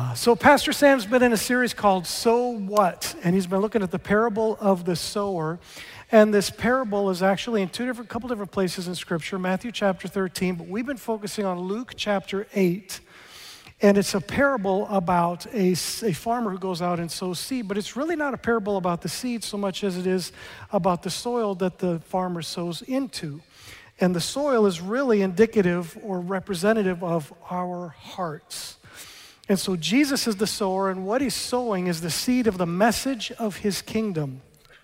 So Pastor Sam's been in a series called So What? And he's been looking at the parable of the sower. And this parable is actually in couple different places in Scripture, Matthew chapter 13, but we've been focusing on Luke chapter 8. And it's a parable about a farmer who goes out and sows seed, but it's really not a parable about the seed so much as it is about the soil that the farmer sows into. And the soil is really indicative or representative of our hearts. And so Jesus is the sower, and what he's sowing is the seed of the message of his kingdom.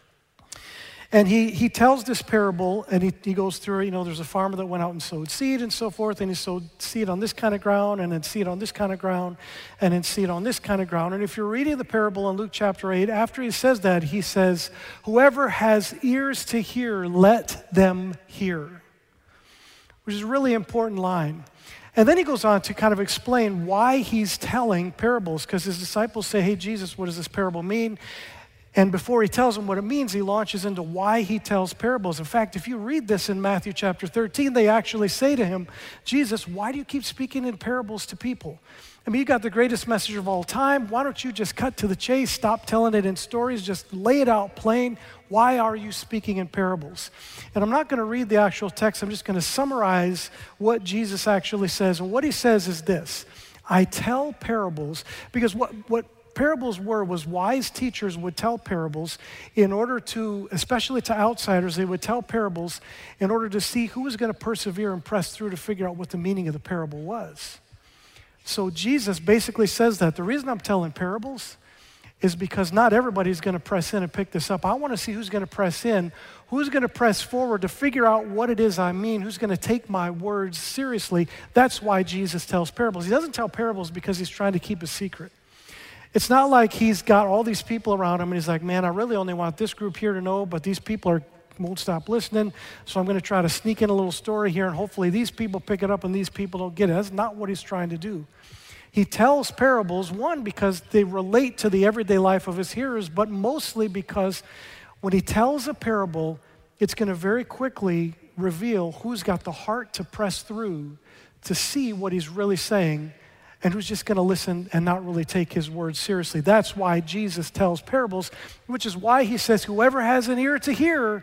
And he tells this parable, and he goes through, there's a farmer that went out and sowed seed and so forth, and he sowed seed on this kind of ground, and then seed on this kind of ground, and then seed on this kind of ground. And if you're reading the parable in Luke chapter 8, after he says that, he says, whoever has ears to hear, let them hear, which is a really important line. And then he goes on to kind of explain why he's telling parables, because his disciples say, hey, Jesus, what does this parable mean? And before he tells them what it means, he launches into why he tells parables. In fact, if you read this in Matthew chapter 13, they actually say to him, Jesus, why do you keep speaking in parables to people? I mean, you got the greatest message of all time. Why don't you just cut to the chase, stop telling it in stories, just lay it out plain? Why are you speaking in parables? And I'm not going to read the actual text. I'm just going to summarize what Jesus actually says. And what he says is this: I tell parables because what parables was wise teachers would tell parables in order to, especially to outsiders, they would tell parables in order to see who was going to persevere and press through to figure out what the meaning of the parable was. So Jesus basically says that the reason I'm telling parables is because not everybody's going to press in and pick this up. I want to see who's going to press in, who's going to press forward to figure out what it is I mean, who's going to take my words seriously. That's why Jesus tells parables. He doesn't tell parables because he's trying to keep a secret. It's not like he's got all these people around him and he's like, man, I really only want this group here to know, but these people won't stop listening, so I'm going to try to sneak in a little story here and hopefully these people pick it up and these people don't get it. That's not what he's trying to do. He tells parables, one, because they relate to the everyday life of his hearers, but mostly because when he tells a parable, it's going to very quickly reveal who's got the heart to press through to see what he's really saying and who's just going to listen and not really take his words seriously. That's why Jesus tells parables, which is why he says, whoever has an ear to hear,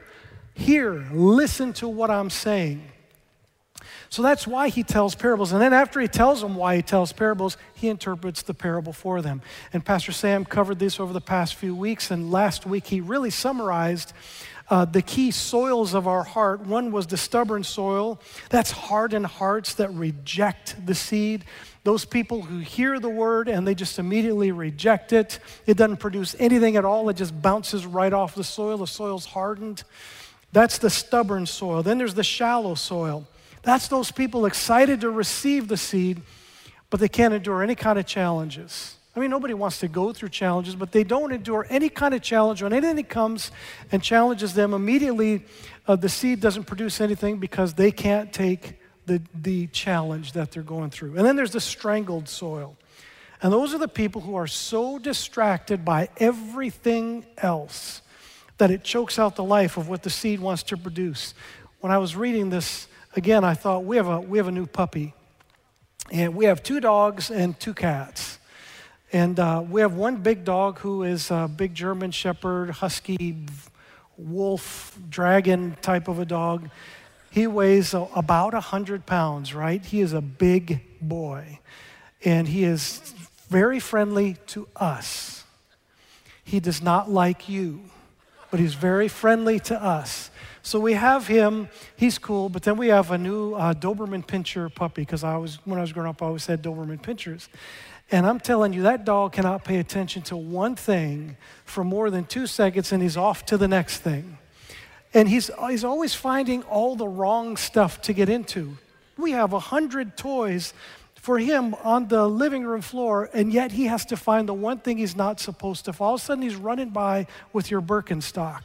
listen to what I'm saying. So that's why he tells parables. And then after he tells them why he tells parables, he interprets the parable for them. And Pastor Sam covered this over the past few weeks. And last week, he really summarized the key soils of our heart. One was the stubborn soil. That's hardened hearts that reject the seed. Those people who hear the word and they just immediately reject it. It doesn't produce anything at all. It just bounces right off the soil. The soil's hardened. That's the stubborn soil. Then there's the shallow soil. That's those people excited to receive the seed, but they can't endure any kind of challenges. I mean, nobody wants to go through challenges, but they don't endure any kind of challenge. When anything comes and challenges them, immediately the seed doesn't produce anything because they can't take the challenge that they're going through. And then there's the strangled soil. And those are the people who are so distracted by everything else that it chokes out the life of what the seed wants to produce. When I was reading this, again, I thought, we have a new puppy. And we have 2 dogs and 2 cats. And we have one big dog who is a big German Shepherd, husky, wolf, dragon type of a dog. He weighs about 100 pounds, right? He is a big boy. And he is very friendly to us. He does not like you, but he's very friendly to us. So we have him, he's cool, but then we have a new Doberman Pinscher puppy, because when I was growing up, I always had Doberman Pinschers. And I'm telling you, that dog cannot pay attention to one thing for more than 2 seconds, and he's off to the next thing. And he's always finding all the wrong stuff to get into. We have 100 toys for him on the living room floor, and yet he has to find the one thing he's not supposed to. All of a sudden, he's running by with your Birkenstock.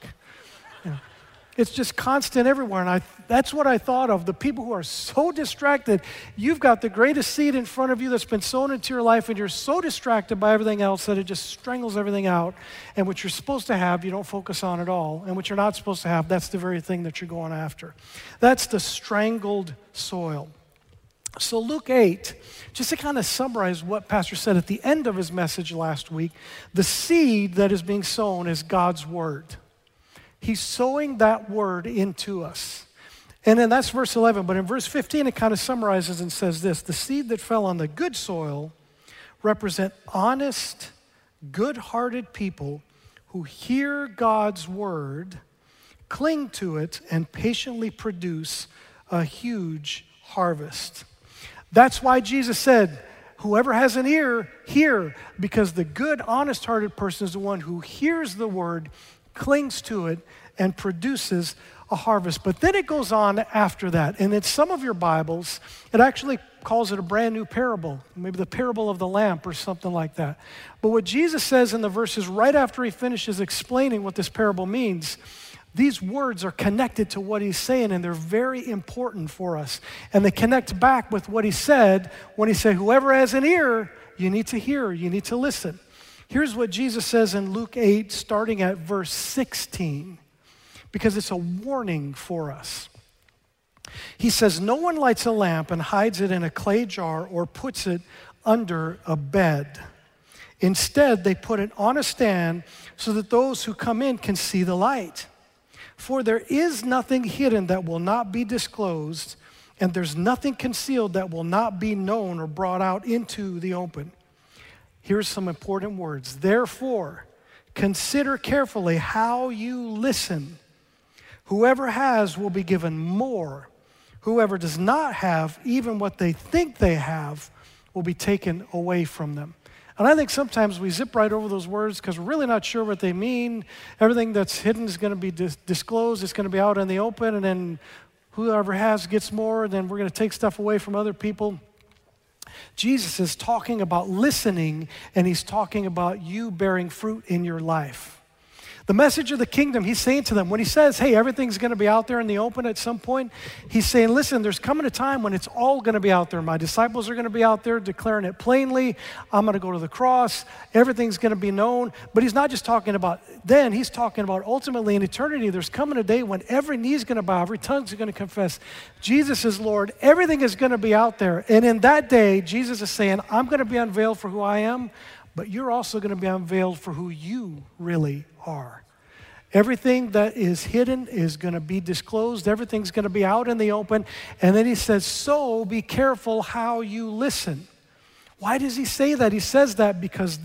It's just constant everywhere, and that's what I thought of. The people who are so distracted. You've got the greatest seed in front of you that's been sown into your life, and you're so distracted by everything else that it just strangles everything out. And what you're supposed to have, you don't focus on at all. And what you're not supposed to have, that's the very thing that you're going after. That's the strangled soil. So Luke 8, just to kind of summarize what Pastor said at the end of his message last week, the seed that is being sown is God's word. He's sowing that word into us. And then that's verse 11. But in verse 15, it kind of summarizes and says this: the seed that fell on the good soil represent honest, good-hearted people who hear God's word, cling to it, and patiently produce a huge harvest. That's why Jesus said, whoever has an ear, hear, because the good, honest-hearted person is the one who hears the word, clings to it, and produces a harvest. But then it goes on after that. And in some of your Bibles, it actually calls it a brand new parable, maybe the parable of the lamp or something like that. But what Jesus says in the verses right after he finishes explaining what this parable means, these words are connected to what he's saying, and they're very important for us. And they connect back with what he said when he said, whoever has an ear, you need to hear, you need to listen. Here's what Jesus says in Luke 8, starting at verse 16, because it's a warning for us. He says, no one lights a lamp and hides it in a clay jar or puts it under a bed. Instead, they put it on a stand so that those who come in can see the light. For there is nothing hidden that will not be disclosed, and there's nothing concealed that will not be known or brought out into the open. Here's some important words. Therefore, consider carefully how you listen. Whoever has will be given more. Whoever does not have, even what they think they have, will be taken away from them. And I think sometimes we zip right over those words because we're really not sure what they mean. Everything that's hidden is going to be disclosed. It's going to be out in the open, and then whoever has gets more, and then we're going to take stuff away from other people. Jesus is talking about listening, and he's talking about you bearing fruit in your life. The message of the kingdom, he's saying to them, when he says, hey, everything's going to be out there in the open at some point, he's saying, listen, there's coming a time when it's all going to be out there. My disciples are going to be out there declaring it plainly. I'm going to go to the cross. Everything's going to be known. But he's not just talking about then. He's talking about ultimately in eternity, there's coming a day when every knee is going to bow, every tongue is going to confess Jesus is Lord. Everything is going to be out there. And in that day, Jesus is saying, I'm going to be unveiled for who I am, but you're also going to be unveiled for who you really are. Everything that is hidden is going to be disclosed. Everything's going to be out in the open. And then he says, so be careful how you listen. Why does he say that? He says that because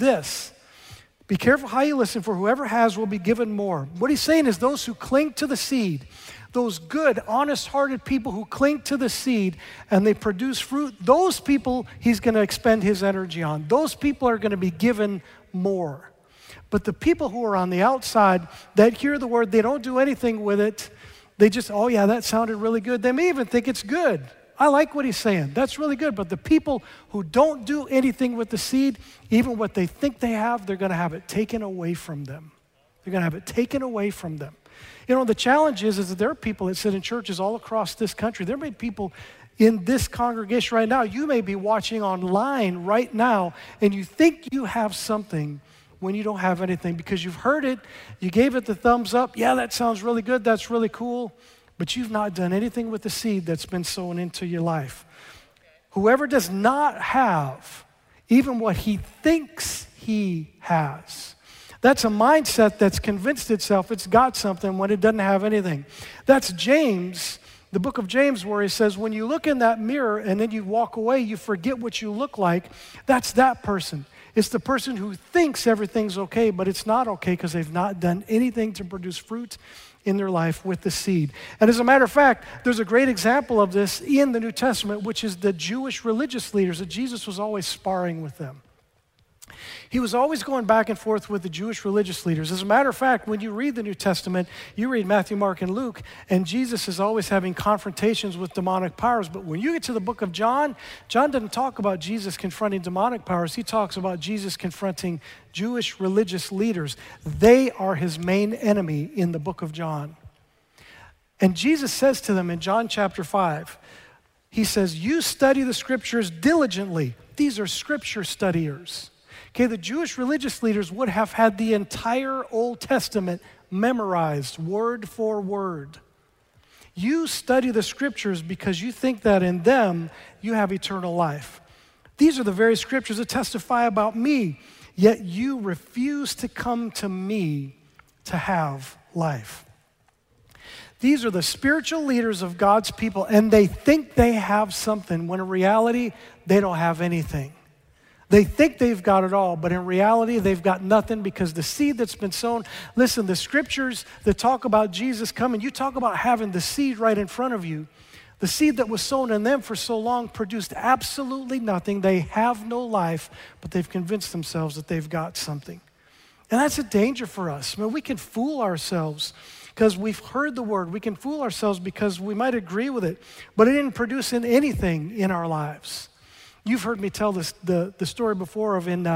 be careful how you listen, for whoever has will be given more. What he's saying is those who cling to the seed, those good, honest-hearted people who cling to the seed and they produce fruit, those people he's going to expend his energy on. Those people are going to be given more. But the people who are on the outside that hear the word, they don't do anything with it. They just, oh yeah, that sounded really good. They may even think it's good. I like what he's saying. That's really good. But the people who don't do anything with the seed, even what they think they have, they're going to have it taken away from them. They're going to have it taken away from them. You know, the challenge is that there are people that sit in churches all across this country. There may be people in this congregation right now. You may be watching online right now, and you think you have something when you don't have anything because you've heard it, you gave it the thumbs up. Yeah, that sounds really good. That's really cool. But you've not done anything with the seed that's been sown into your life. Whoever does not have even what he thinks he has, that's a mindset that's convinced itself it's got something when it doesn't have anything. That's James, the book of James, where he says, when you look in that mirror and then you walk away, you forget what you look like. That's that person. It's the person who thinks everything's okay, but it's not okay because they've not done anything to produce fruit in their life with the seed. And as a matter of fact, there's a great example of this in the New Testament, which is the Jewish religious leaders that Jesus was always sparring with them. He was always going back and forth with the Jewish religious leaders. As a matter of fact, when you read the New Testament, you read Matthew, Mark, and Luke, and Jesus is always having confrontations with demonic powers. But when you get to the book of John, John doesn't talk about Jesus confronting demonic powers. He talks about Jesus confronting Jewish religious leaders. They are his main enemy in the book of John. And Jesus says to them in John chapter 5, he says, you study the scriptures diligently. These are scripture studiers. Okay, the Jewish religious leaders would have had the entire Old Testament memorized word for word. You study the scriptures because you think that in them you have eternal life. These are the very scriptures that testify about me, yet you refuse to come to me to have life. These are the spiritual leaders of God's people, and they think they have something when in reality, they don't have anything. They think they've got it all, but in reality, they've got nothing because the seed that's been sown, listen, the scriptures that talk about Jesus coming, you talk about having the seed right in front of you. The seed that was sown in them for so long produced absolutely nothing. They have no life, but they've convinced themselves that they've got something. And that's a danger for us. I mean, we can fool ourselves because we've heard the word. We can fool ourselves because we might agree with it, but it didn't produce anything in our lives. You've heard me tell the story before of in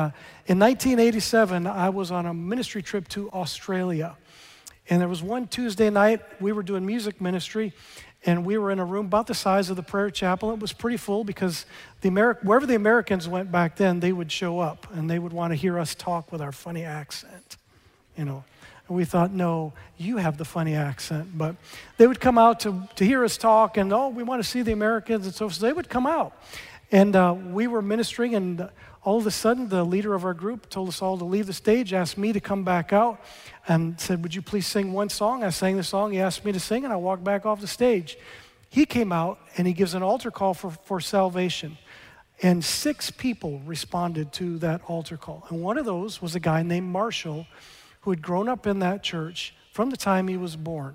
1987, I was on a ministry trip to Australia. And there was one Tuesday night, we were doing music ministry, and we were in a room about the size of the prayer chapel. It was pretty full because wherever the Americans went back then, they would show up, and they would want to hear us talk with our funny accent, you know. And we thought, no, you have the funny accent. But they would come out to hear us talk, and, oh, we want to see the Americans, and so they would come out. And we were ministering, and all of a sudden, the leader of our group told us all to leave the stage, asked me to come back out, and said, would you please sing one song? I sang the song. He asked me to sing, and I walked back off the stage. He came out, and he gives an altar call for salvation. And 6 people responded to that altar call. And one of those was a guy named Marshall, who had grown up in that church from the time he was born.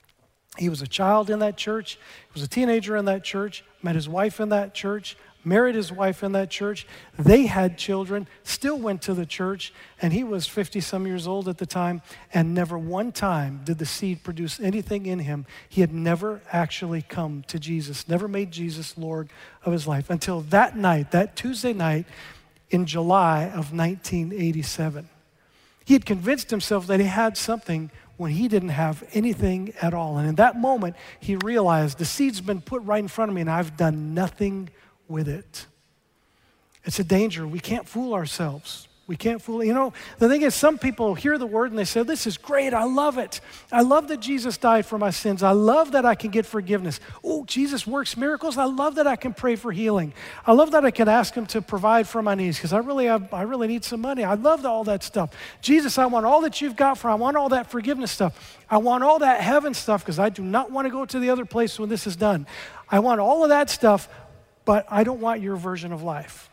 He was a child in that church. He was a teenager in that church, met his wife in that church, married his wife in that church. They had children, still went to the church, and he was 50-some years old at the time, and never one time did the seed produce anything in him. He had never actually come to Jesus, never made Jesus Lord of his life until that night, that Tuesday night in July of 1987. He had convinced himself that he had something when he didn't have anything at all. And in that moment, he realized the seed's been put right in front of me, and I've done nothing with it. It's a danger. We can't fool ourselves. We can't fool. You know, the thing is, some people hear the word and they say, this is great. I love it. I love that Jesus died for my sins. I love that I can get forgiveness. Oh, Jesus works miracles. I love that I can pray for healing. I love that I can ask him to provide for my needs because I really need some money. I love all that stuff. Jesus, I want all that you've got I want all that forgiveness stuff. I want all that heaven stuff because I do not want to go to the other place when this is done. I want all of that stuff, but I don't want your version of life.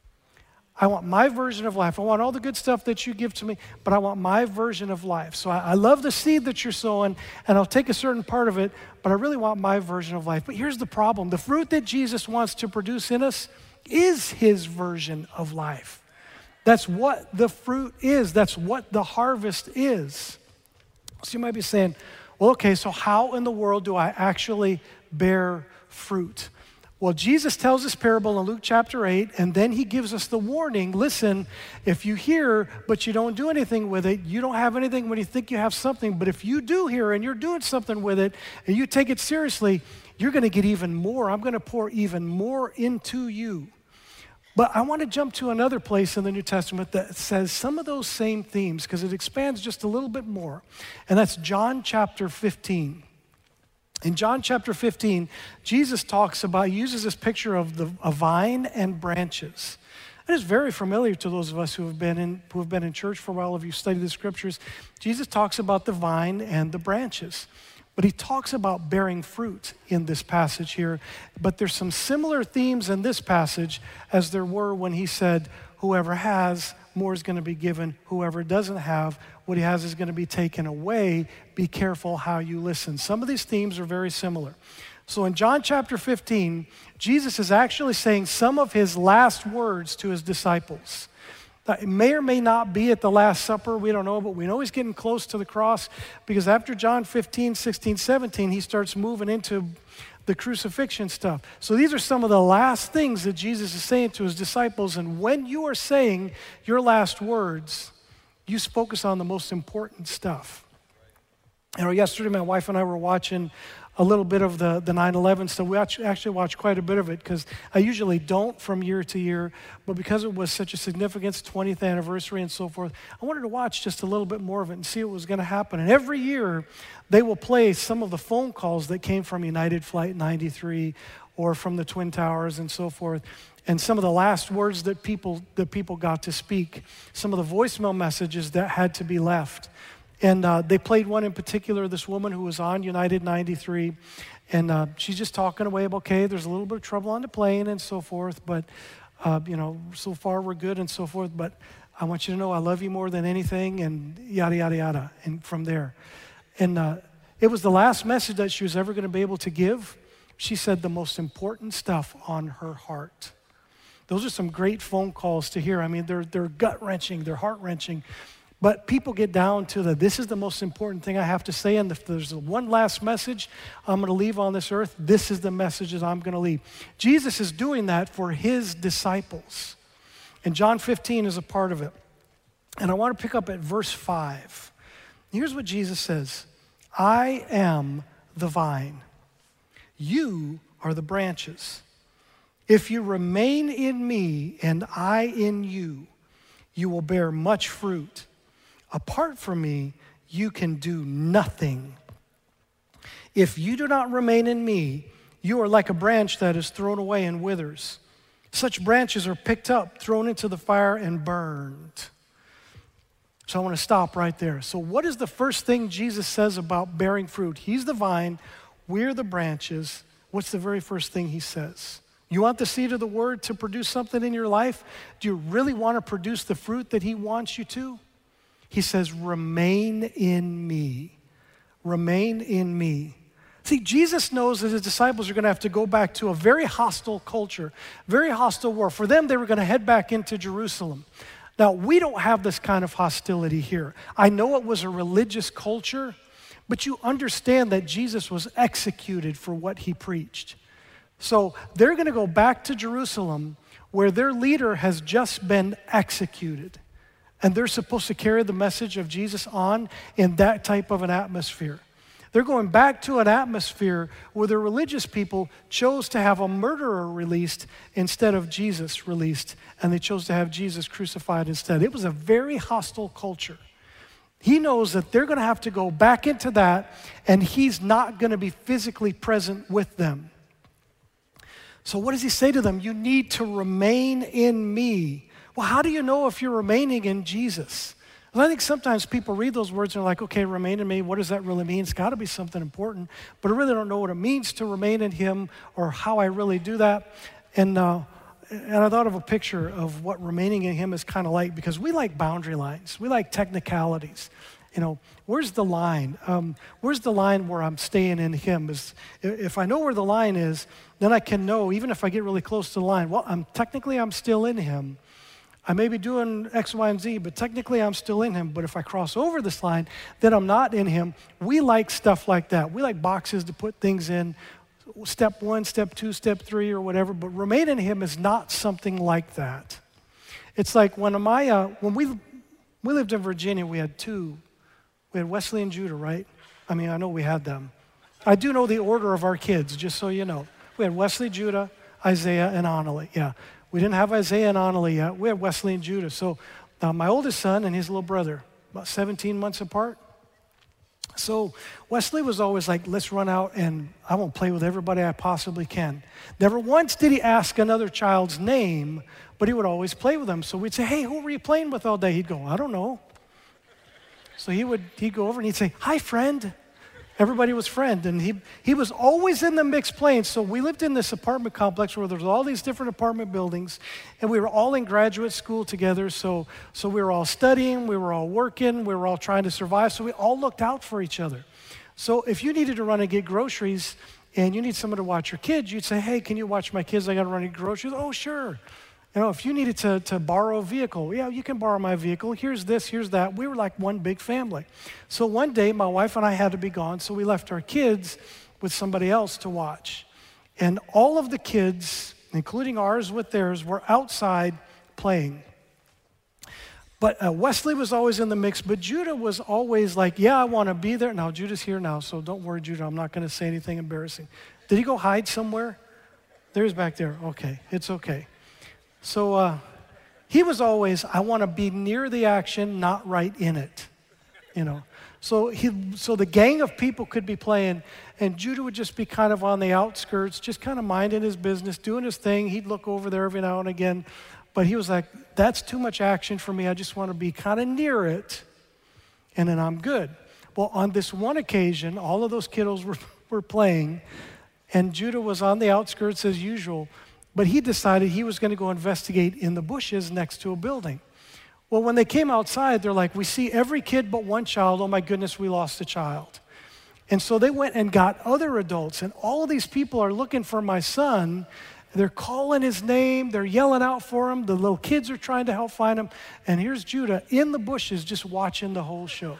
I want my version of life. I want all the good stuff that you give to me, but I want my version of life. So I love the seed that you're sowing, and I'll take a certain part of it, but I really want my version of life. But here's the problem. The fruit that Jesus wants to produce in us is his version of life. That's what the fruit is. That's what the harvest is. So you might be saying, well, okay, so how in the world do I actually bear fruit? Well, Jesus tells this parable in Luke chapter 8, and then he gives us the warning. Listen, if you hear, but you don't do anything with it, you don't have anything when you think you have something. But if you do hear and you're doing something with it, and you take it seriously, you're going to get even more. I'm going to pour even more into you. But I want to jump to another place in the New Testament that says some of those same themes, because it expands just a little bit more. And that's John chapter 15. In John chapter 15, Jesus uses this picture of a vine and branches. It is very familiar to those of us who have been in church for a while. If you study the scriptures, Jesus talks about the vine and the branches. But he talks about bearing fruit in this passage here. But there's some similar themes in this passage as there were when he said, whoever has, more is going to be given. Whoever doesn't have, what he has is going to be taken away. Be careful how you listen. Some of these themes are very similar. So in John chapter 15, Jesus is actually saying some of his last words to his disciples. It may or may not be at the Last Supper, we don't know, but we know he's getting close to the cross because after John 15, 16, 17, he starts moving into the crucifixion stuff. So these are some of the last things that Jesus is saying to his disciples, and when you are saying your last words, you focus on the most important stuff. You know, yesterday my wife and I were watching a little bit of the 9/11 stuff. We actually watched quite a bit of it because I usually don't from year to year, but because it was such a significance, 20th anniversary and so forth, I wanted to watch just a little bit more of it and see what was going to happen. And every year, they will play some of the phone calls that came from United Flight 93 or from the Twin Towers and so forth, and some of the last words that people got to speak, some of the voicemail messages that had to be left. And they played one in particular, this woman who was on United 93, and she's just talking away about, okay, there's a little bit of trouble on the plane and so forth, but, so far we're good and so forth, but I want you to know I love you more than anything, and yada, yada, yada, and from there. And it was the last message that she was ever going to be able to give. She said the most important stuff on her heart. Those are some great phone calls to hear. I mean, they're gut-wrenching, they're heart-wrenching. But people get down to this is the most important thing I have to say, and if there's one last message I'm going to leave on this earth, this is the message that I'm going to leave. Jesus is doing that for his disciples. And John 15 is a part of it. And I want to pick up at verse 5. Here's what Jesus says. I am the vine. You are the branches. If you remain in me and I in you, you will bear much fruit. Apart from me, you can do nothing. If you do not remain in me, you are like a branch that is thrown away and withers. Such branches are picked up, thrown into the fire, and burned. So I want to stop right there. So what is the first thing Jesus says about bearing fruit? He's the vine, we're the branches. What's the very first thing he says? You want the seed of the word to produce something in your life? Do you really want to produce the fruit that he wants you to? He says, remain in me. Remain in me. See, Jesus knows that his disciples are going to have to go back to a very hostile culture, very hostile war. For them, they were going to head back into Jerusalem. Now, we don't have this kind of hostility here. I know it was a religious culture, but you understand that Jesus was executed for what he preached. So they're going to go back to Jerusalem where their leader has just been executed. And they're supposed to carry the message of Jesus on in that type of an atmosphere. They're going back to an atmosphere where the religious people chose to have a murderer released instead of Jesus released, and they chose to have Jesus crucified instead. It was a very hostile culture. He knows that they're going to have to go back into that, and he's not going to be physically present with them. So what does he say to them? You need to remain in me. Well, how do you know if you're remaining in Jesus? Well, I think sometimes people read those words and are like, okay, remain in me. What does that really mean? It's got to be something important. But I really don't know what it means to remain in him or how I really do that. And I thought of a picture of what remaining in him is kind of like, because we like boundary lines. We like technicalities. Where's the line? Where's the line where I'm staying in him? If I know where the line is, then I can know, even if I get really close to the line, well, I'm still in him. I may be doing X, Y, and Z, but technically I'm still in him. But if I cross over this line, then I'm not in him. We like stuff like that. We like boxes to put things in, step 1, step 2, step 3, or whatever. But remain in him is not something like that. It's like when we lived in Virginia, we had Wesley and Judah, right? I mean, I know we had them. I do know the order of our kids, just so you know. We had Wesley, Judah, Isaiah, and Annalie, yeah. We didn't have Isaiah and Annalie yet. We had Wesley and Judah. So my oldest son and his little brother, about 17 months apart. So Wesley was always like, let's run out and I won't play with everybody I possibly can. Never once did he ask another child's name, but he would always play with them. So we'd say, hey, who were you playing with all day? He'd go, I don't know. So he'd go over and he'd say, hi, friend. Everybody was friend, and he was always in the mix playing. So we lived in this apartment complex where there was all these different apartment buildings, and we were all in graduate school together. So we were all studying, we were all working, we were all trying to survive. So we all looked out for each other. So if you needed to run and get groceries, and you need someone to watch your kids, you'd say, hey, can you watch my kids? I got to run and get groceries. Oh, sure. If you needed to borrow a vehicle, yeah, you can borrow my vehicle. Here's this, here's that. We were like one big family. So one day, my wife and I had to be gone, so we left our kids with somebody else to watch. And all of the kids, including ours with theirs, were outside playing. But Wesley was always in the mix, but Judah was always like, yeah, I want to be there. Now, Judah's here now, so don't worry, Judah. I'm not going to say anything embarrassing. Did he go hide somewhere? There's back there. Okay, it's okay. So he was always, I want to be near the action, not right in it, you know. So the gang of people could be playing, and Judah would just be kind of on the outskirts, just kind of minding his business, doing his thing. He'd look over there every now and again. But he was like, that's too much action for me. I just want to be kind of near it, and then I'm good. Well, on this one occasion, all of those kiddos were playing, and Judah was on the outskirts as usual, but he decided he was going to go investigate in the bushes next to a building. Well, when they came outside, they're like, we see every kid but one child. Oh, my goodness, we lost a child. And so they went and got other adults, and all of these people are looking for my son. They're calling his name. They're yelling out for him. The little kids are trying to help find him. And here's Judah in the bushes just watching the whole show.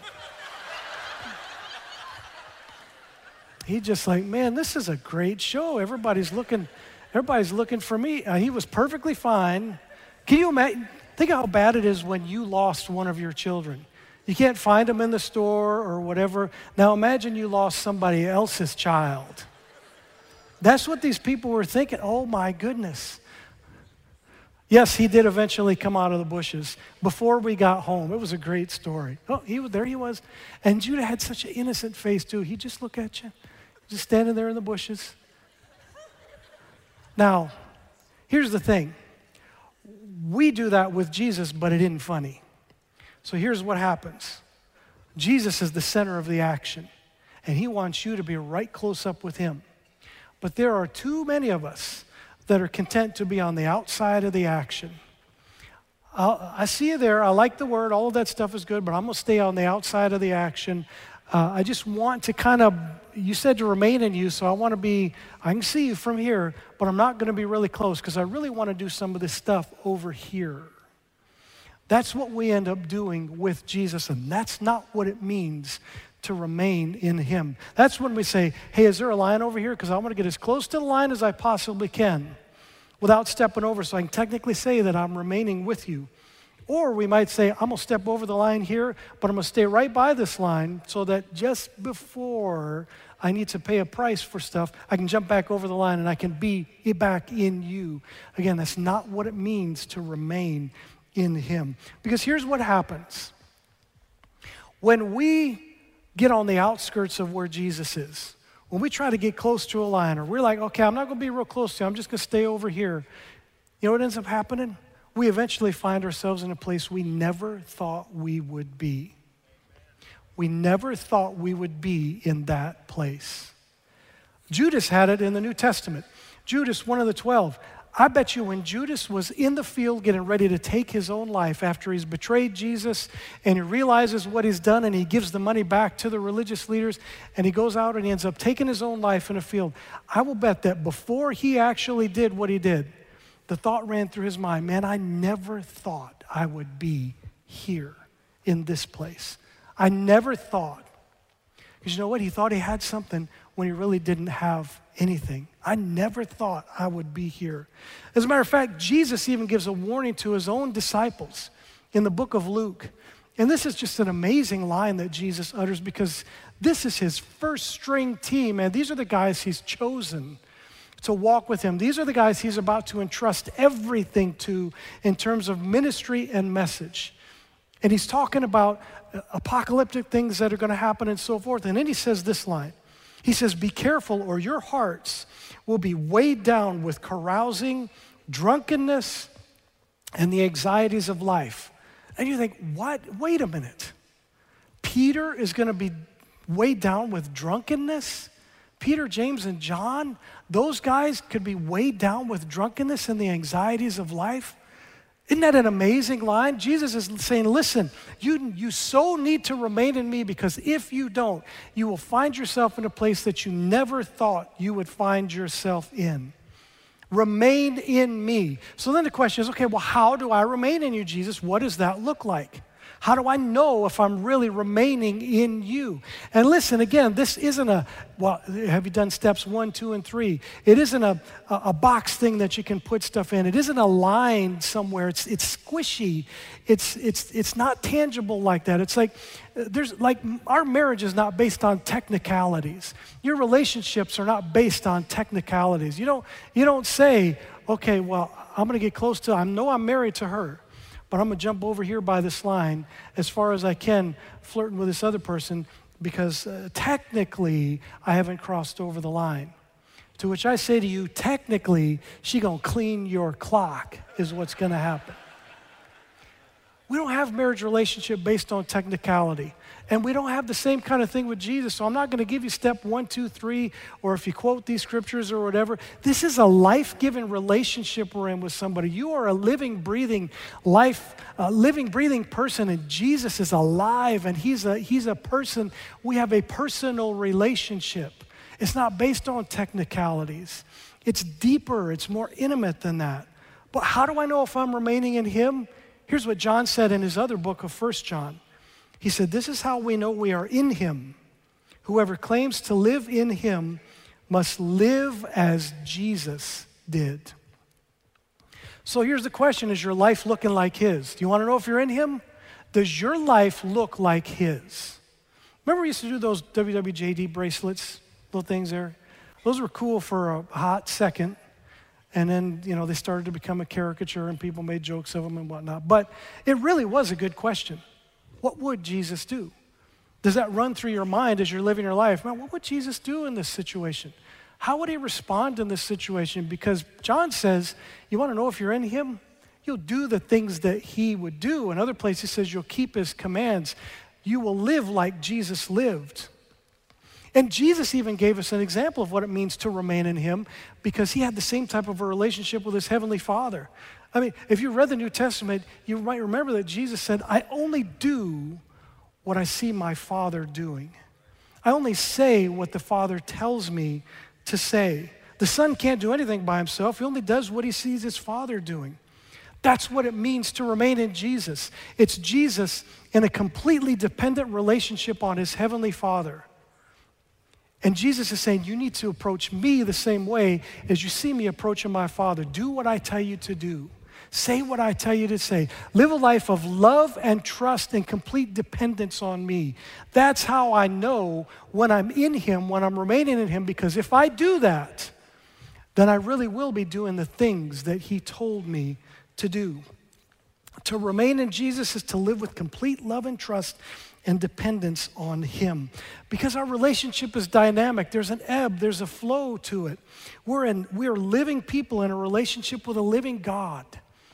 He just like, man, this is a great show. Everybody's looking for me. He was perfectly fine. Can you imagine? Think how bad it is when you lost one of your children. You can't find them in the store or whatever. Now imagine you lost somebody else's child. That's what these people were thinking. Oh, my goodness. Yes, he did eventually come out of the bushes before we got home. It was a great story. Oh, there he was. And Judah had such an innocent face, too. He'd just look at you, just standing there in the bushes. Now, here's the thing. We do that with Jesus, but it isn't funny. So here's what happens. Jesus is the center of the action, and he wants you to be right close up with him. But there are too many of us that are content to be on the outside of the action. I see you there. I like the word. All of that stuff is good, but I'm going to stay on the outside of the action. I just want to kind of, you said to remain in you, so I want to be, I can see you from here, but I'm not going to be really close because I really want to do some of this stuff over here. That's what we end up doing with Jesus, and that's not what it means to remain in him. That's when we say, hey, is there a line over here? Because I want to get as close to the line as I possibly can without stepping over so I can technically say that I'm remaining with you. Or we might say, I'm going to step over the line here, but I'm going to stay right by this line so that just before I need to pay a price for stuff, I can jump back over the line and I can be back in you. Again, that's not what it means to remain in him. Because here's what happens. When we get on the outskirts of where Jesus is, when we try to get close to a line, or we're like, okay, I'm not going to be real close to you, I'm just going to stay over here. You know what ends up happening? We eventually find ourselves in a place we never thought we would be. We never thought we would be in that place. Judas had it in the New Testament. Judas, one of the 12. I bet you when Judas was in the field getting ready to take his own life after he's betrayed Jesus and he realizes what he's done and he gives the money back to the religious leaders and he goes out and he ends up taking his own life in a field, I will bet that before he actually did what he did, the thought ran through his mind, man, I never thought I would be here in this place. I never thought. Because you know what? He thought he had something when he really didn't have anything. I never thought I would be here. As a matter of fact, Jesus even gives a warning to his own disciples in the book of Luke. And this is just an amazing line that Jesus utters because this is his first string team, and these are the guys he's chosen to walk with him. These are the guys he's about to entrust everything to in terms of ministry and message. And he's talking about apocalyptic things that are going to happen and so forth. And then he says this line. He says, be careful or your hearts will be weighed down with carousing, drunkenness, and the anxieties of life. And you think, what? Wait a minute. Peter is going to be weighed down with drunkenness? Peter, James, and John, those guys could be weighed down with drunkenness and the anxieties of life? Isn't that an amazing line? Jesus is saying, listen, you so need to remain in me because if you don't, you will find yourself in a place that you never thought you would find yourself in. Remain in me. So then the question is, okay, well, how do I remain in you, Jesus? What does that look like? How do I know if I'm really remaining in you? And listen, again, this isn't have you done steps 1, 2, and 3? It isn't a box thing that you can put stuff in. It isn't a line somewhere. It's squishy. It's not tangible like that. It's like, our marriage is not based on technicalities. Your relationships are not based on technicalities. You don't say, okay, well, I'm going to get close to, I know I'm married to her, but I'm going to jump over here by this line as far as I can, flirting with this other person, because technically I haven't crossed over the line. To which I say to you, technically, she going to clean your clock is what's going to happen. We don't have marriage relationship based on technicality. And we don't have the same kind of thing with Jesus. So I'm not going to give you step 1, 2, 3, or if you quote these scriptures or whatever. This is a life-giving relationship we're in with somebody. You are a living, breathing person, and Jesus is alive, and he's a person. We have a personal relationship. It's not based on technicalities. It's deeper. It's more intimate than that. But how do I know if I'm remaining in him? Here's what John said in his other book of 1 John. He said, this is how we know we are in him. Whoever claims to live in him must live as Jesus did. So here's the question, is your life looking like his? Do you want to know if you're in him? Does your life look like his? Remember we used to do those WWJD bracelets, little things there? Those were cool for a hot second. And then, they started to become a caricature and people made jokes of them and whatnot. But it really was a good question. What would Jesus do? Does that run through your mind as you're living your life? Man, what would Jesus do in this situation? How would he respond in this situation? Because John says, you want to know if you're in him? You'll do the things that he would do. In other places, he says you'll keep his commands. You will live like Jesus lived. And Jesus even gave us an example of what it means to remain in him because he had the same type of a relationship with his heavenly Father. I mean, if you read the New Testament, you might remember that Jesus said, I only do what I see my Father doing. I only say what the Father tells me to say. The Son can't do anything by himself. He only does what he sees his Father doing. That's what it means to remain in Jesus. It's Jesus in a completely dependent relationship on his heavenly Father. And Jesus is saying, you need to approach me the same way as you see me approaching my Father. Do what I tell you to do. Say what I tell you to say. Live a life of love and trust and complete dependence on me. That's how I know when I'm in him, when I'm remaining in him, because if I do that, then I really will be doing the things that he told me to do. To remain in Jesus is to live with complete love and trust and dependence on him. Because our relationship is dynamic. There's an ebb, there's a flow to it. We're living people in a relationship with a living God.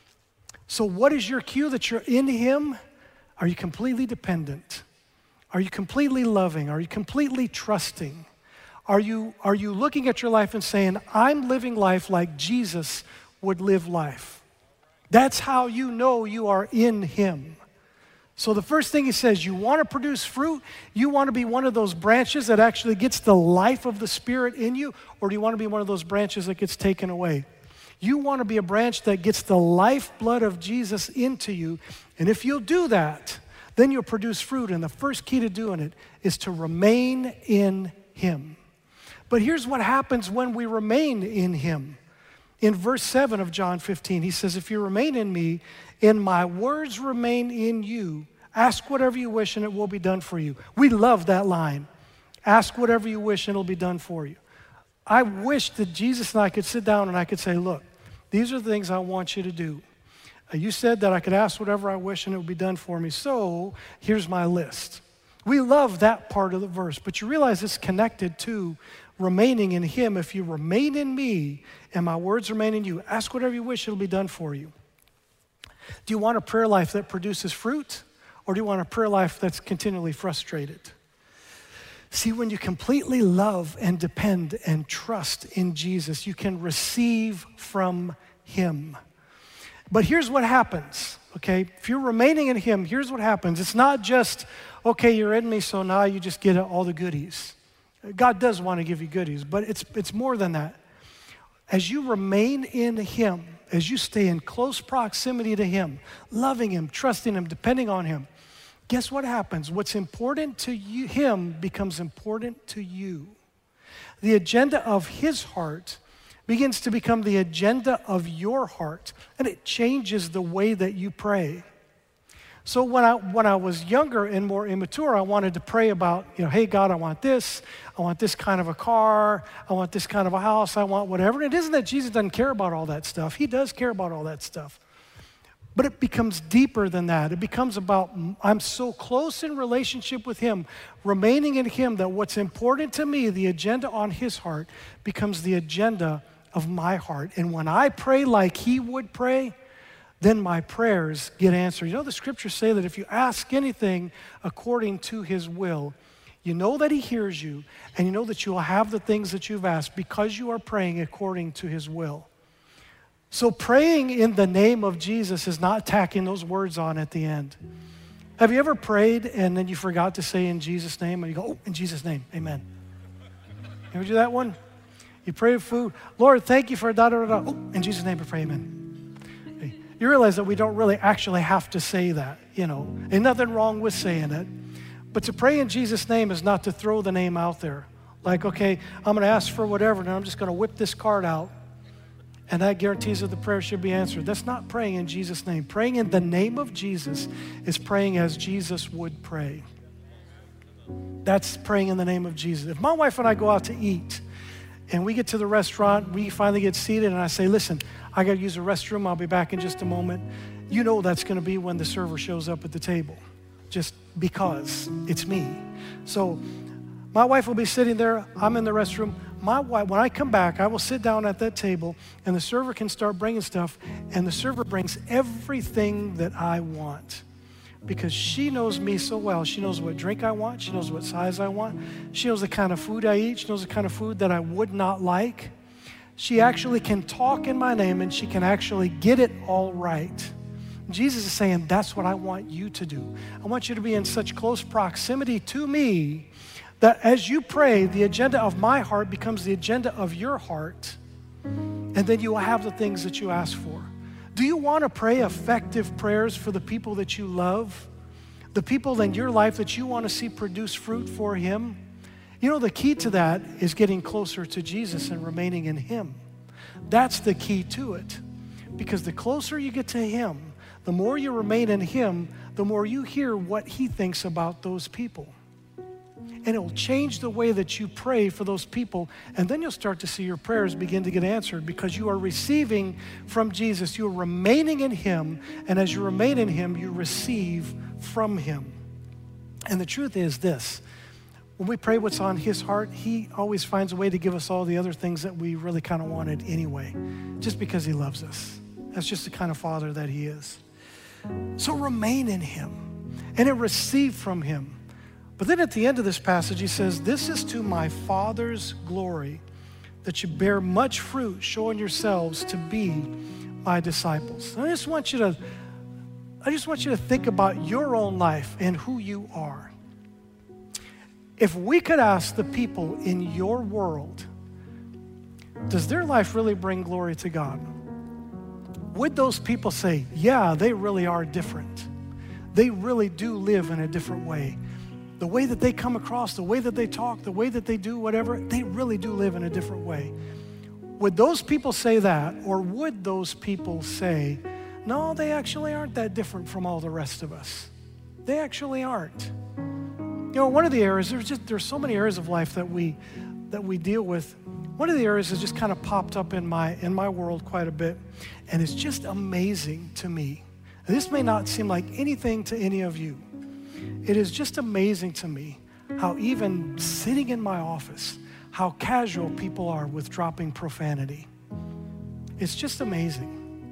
So what is your cue that you're in him? Are you completely dependent? Are you completely loving? Are you completely trusting? Are you looking at your life and saying, I'm living life like Jesus would live life? That's how you know you are in him. So the first thing he says, you want to produce fruit? You want to be one of those branches that actually gets the life of the Spirit in you? Or do you want to be one of those branches that gets taken away? You want to be a branch that gets the lifeblood of Jesus into you. And if you'll do that, then you'll produce fruit. And the first key to doing it is to remain in him. But here's what happens when we remain in him. In verse 7 of John 15, he says, if you remain in me, and my words remain in you, ask whatever you wish and it will be done for you. We love that line. Ask whatever you wish and it'll be done for you. I wish that Jesus and I could sit down and I could say, look, these are the things I want you to do. You said that I could ask whatever I wish and it would be done for me. So here's my list. We love that part of the verse, but you realize it's connected to remaining in him. If you remain in me and my words remain in you, ask whatever you wish, it'll be done for you. Do you want a prayer life that produces fruit, or do you want a prayer life that's continually frustrated? See, when you completely love and depend and trust in Jesus, you can receive from him. But here's what happens, okay? If you're remaining in him, here's what happens. It's not just, okay, you're in me, so now you just get all the goodies. God does want to give you goodies, but it's more than that. as you remain in him, as you stay in close proximity to him, loving him, trusting him, depending on him, guess what happens? What's important to you, him becomes important to you. The agenda of his heart begins to become the agenda of your heart, and it changes the way that you pray. So when I was younger and more immature, I wanted to pray about, hey, God, I want this kind of a car, I want this kind of a house, I want whatever. It isn't that Jesus doesn't care about all that stuff. He does care about all that stuff. But it becomes deeper than that. It becomes about, I'm so close in relationship with him, remaining in him, that what's important to me, the agenda on his heart, becomes the agenda of my heart. And when I pray like he would pray, then my prayers get answered. The scriptures say that if you ask anything according to his will, you know that he hears you, and you know that you will have the things that you've asked because you are praying according to his will. So praying in the name of Jesus is not tacking those words on at the end. Have you ever prayed and then you forgot to say in Jesus' name, and you go, oh, in Jesus' name, amen. You ever do that one? You pray for food, Lord, thank you for da-da-da-da. Oh, in Jesus' name, I pray, amen. You realize that we don't really actually have to say that, Ain't nothing wrong with saying it. But to pray in Jesus' name is not to throw the name out there. Like, okay, I'm going to ask for whatever, and I'm just going to whip this card out, and that guarantees that the prayer should be answered. That's not praying in Jesus' name. Praying in the name of Jesus is praying as Jesus would pray. That's praying in the name of Jesus. If my wife and I go out to eat, and we get to the restaurant, we finally get seated, and I say, listen, I got to use the restroom. I'll be back in just a moment. That's going to be when the server shows up at the table, just because it's me. So my wife will be sitting there. I'm in the restroom. My wife, when I come back, I will sit down at that table, and the server can start bringing stuff, and the server brings everything that I want. Because she knows me so well. She knows what drink I want. She knows what size I want. She knows the kind of food I eat. She knows the kind of food that I would not like. She actually can talk in my name, and she can actually get it all right. Jesus is saying, that's what I want you to do. I want you to be in such close proximity to me that as you pray, the agenda of my heart becomes the agenda of your heart, and then you will have the things that you ask for. Do you want to pray effective prayers for the people that you love? The people in your life that you want to see produce fruit for him? The key to that is getting closer to Jesus and remaining in him. That's the key to it. Because the closer you get to him, the more you remain in him, the more you hear what he thinks about those people. And it will change the way that you pray for those people. And then you'll start to see your prayers begin to get answered because you are receiving from Jesus. You are remaining in him. And as you remain in him, you receive from him. And the truth is this. When we pray what's on his heart, he always finds a way to give us all the other things that we really kind of wanted anyway, just because he loves us. That's just the kind of father that he is. So remain in him and then receive from him. But then at the end of this passage, he says, this is to my Father's glory, that you bear much fruit, showing yourselves to be my disciples. And I just want you to think about your own life and who you are. If we could ask the people in your world, does their life really bring glory to God? Would those people say, yeah, they really are different. They really do live in a different way. The way that they come across, the way that they talk, the way that they do whatever, they really do live in a different way. Would those people say that, or would those people say, no, they actually aren't that different from all the rest of us? They actually aren't. One of the areas, there's so many areas of life that we deal with. One of the areas has just kind of popped up in my world quite a bit, and it's just amazing to me. And this may not seem like anything to any of you. It is just amazing to me how even sitting in my office, how casual people are with dropping profanity. It's just amazing.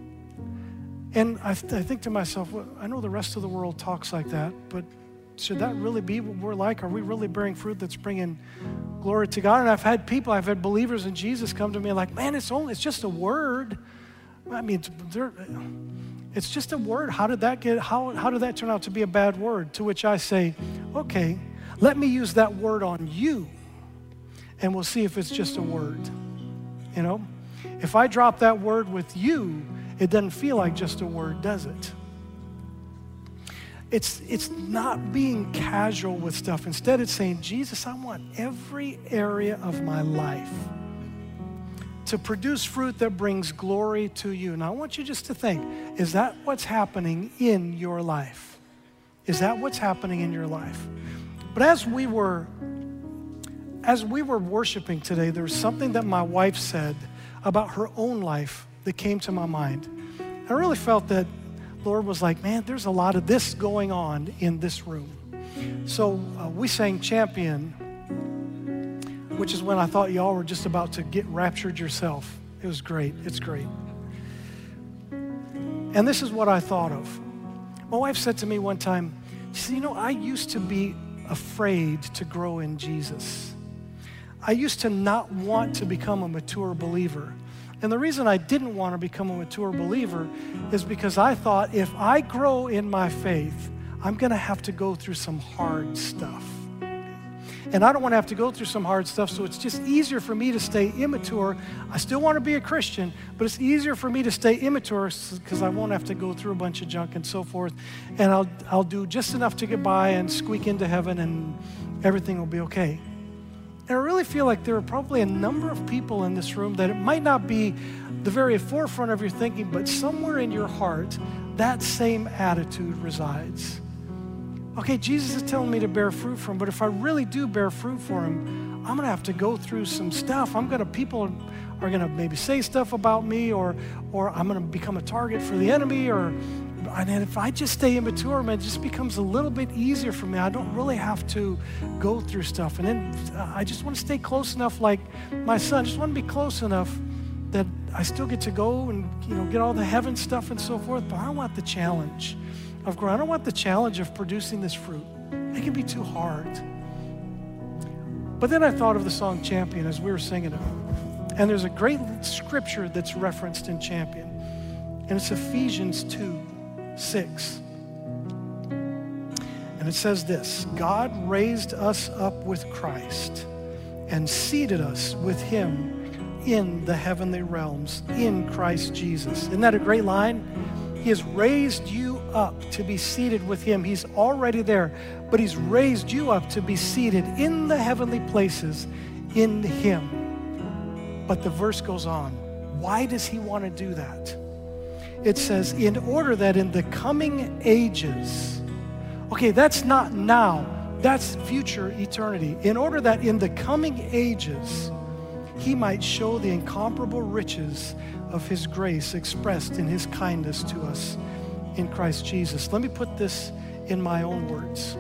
And I think to myself, well, I know the rest of the world talks like that, but should that really be what we're like? Are we really bearing fruit that's bringing glory to God? And I've had believers in Jesus come to me like, man, it's just a word. I mean, it's just a word. How did that turn out to be a bad word? To which I say, okay, let me use that word on you, and we'll see if it's just a word. If I drop that word with you, it doesn't feel like just a word, does it? It's not being casual with stuff. Instead, it's saying, Jesus, I want every area of my life to produce fruit that brings glory to you. Now, I want you just to think, is that what's happening in your life? Is that what's happening in your life? But as we were worshiping today, there was something that my wife said about her own life that came to my mind. I really felt that the Lord was like, man, there's a lot of this going on in this room. So we sang Champion, which is when I thought y'all were just about to get raptured yourself. It was great. It's great. And this is what I thought of. My wife said to me one time, she said, I used to be afraid to grow in Jesus. I used to not want to become a mature believer. And the reason I didn't want to become a mature believer is because I thought if I grow in my faith, I'm going to have to go through some hard stuff. And I don't want to have to go through some hard stuff, so it's just easier for me to stay immature. I still want to be a Christian, but it's easier for me to stay immature because I won't have to go through a bunch of junk and so forth. And I'll do just enough to get by and squeak into heaven, and everything will be okay. And I really feel like there are probably a number of people in this room that it might not be the very forefront of your thinking, but somewhere in your heart, that same attitude resides. Okay, Jesus is telling me to bear fruit for him, but if I really do bear fruit for him, I'm gonna have to go through some stuff. People are gonna maybe say stuff about me, or I'm gonna become a target for the enemy, and if I just stay immature, man, it just becomes a little bit easier for me. I don't really have to go through stuff. And then I just want to stay close enough, like my son, I just want to be close enough that I still get to go and get all the heaven stuff and so forth, but I don't want the challenge of growing. I don't want the challenge of producing this fruit. It can be too hard. But then I thought of the song Champion as we were singing it. And there's a great scripture that's referenced in Champion. And it's Ephesians 2:6. And it says this: God raised us up with Christ and seated us with him in the heavenly realms in Christ Jesus. Isn't that a great line? He has raised you up to be seated with him. He's already there, but he's raised you up to be seated in the heavenly places in him. But the verse goes on. Why does he want to do that? It says, in order that in the coming ages, okay, that's not now, that's future eternity. In order that in the coming ages, he might show the incomparable riches of his grace expressed in his kindness to us in Christ Jesus. Let me put this in my own words.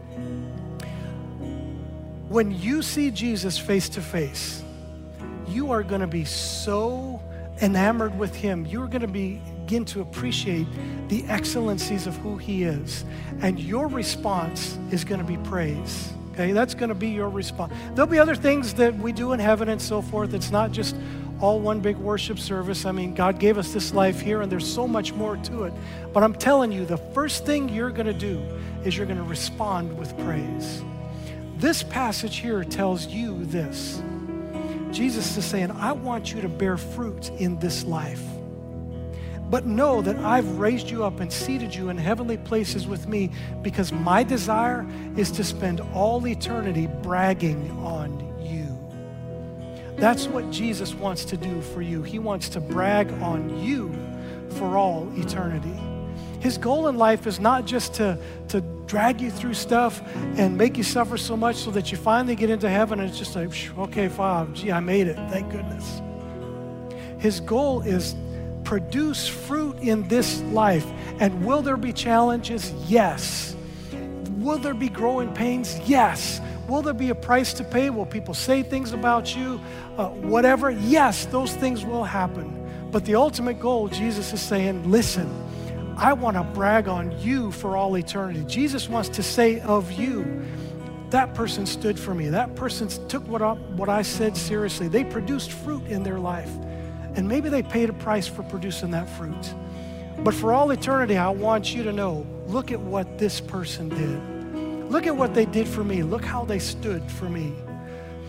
When you see Jesus face to face, you are going to be so enamored with him. You're going to begin to appreciate the excellencies of who he is. And your response is going to be praise. Okay, that's going to be your response. There'll be other things that we do in heaven and so forth. It's not just all one big worship service. I mean, God gave us this life here, and there's so much more to it. But I'm telling you, the first thing you're going to do is you're going to respond with praise. This passage here tells you this. Jesus is saying, I want you to bear fruit in this life. But know that I've raised you up and seated you in heavenly places with me, because my desire is to spend all eternity bragging on you. That's what Jesus wants to do for you. He wants to brag on you for all eternity. His goal in life is not just to drag you through stuff and make you suffer so much so that you finally get into heaven and it's just like, okay, Father, gee, I made it, thank goodness. His goal is produce fruit in this life. And will there be challenges? Yes. Will there be growing pains? Yes. Will there be a price to pay? Will people say things about you? Whatever. Yes, those things will happen. But the ultimate goal, Jesus is saying, listen, I want to brag on you for all eternity. Jesus wants to say of you, that person stood for me. That person took what I said seriously. They produced fruit in their life. And maybe they paid a price for producing that fruit. But for all eternity, I want you to know, look at what this person did. Look at what they did for me. Look how they stood for me.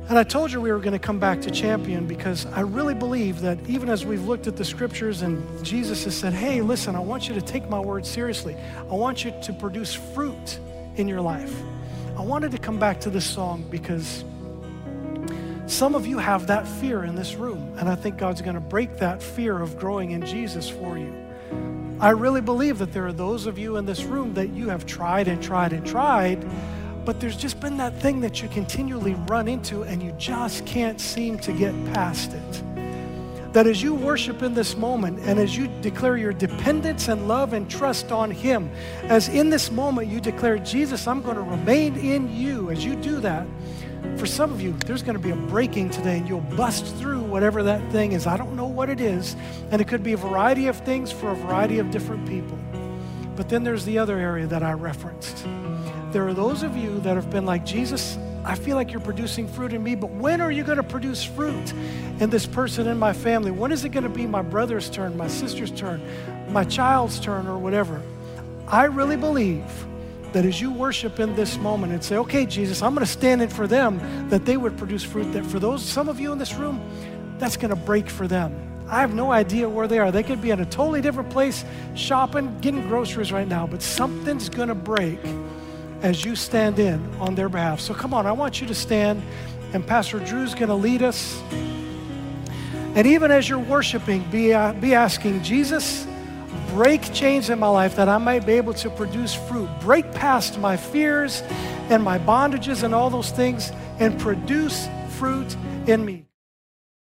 And I told you we were going to come back to Champion because I really believe that even as we've looked at the scriptures and Jesus has said, hey, listen, I want you to take my word seriously. I want you to produce fruit in your life. I wanted to come back to this song because some of you have that fear in this room, and I think God's going to break that fear of growing in Jesus for you. I really believe that there are those of you in this room that you have tried and tried and tried, but there's just been that thing that you continually run into and you just can't seem to get past it. That as you worship in this moment and as you declare your dependence and love and trust on Him, as in this moment you declare, Jesus, I'm going to remain in you, as you do that, for some of you, there's going to be a breaking today and you'll bust through whatever that thing is. I don't know what it is, and it could be a variety of things for a variety of different people. But then there's the other area that I referenced. There are those of you that have been like, Jesus, I feel like you're producing fruit in me, but when are you going to produce fruit in this person in my family? When is it going to be my brother's turn, my sister's turn, my child's turn, or whatever? I really believe that as you worship in this moment and say, okay, Jesus, I'm going to stand in for them, that they would produce fruit, that for those, some of you in this room, that's going to break for them. I have no idea where they are. They could be in a totally different place, shopping, getting groceries right now, but something's going to break as you stand in on their behalf. So come on, I want you to stand, and Pastor Drew's going to lead us. And even as you're worshiping, be asking, Jesus, break chains in my life that I might be able to produce fruit. Break past my fears and my bondages and all those things and produce fruit in me.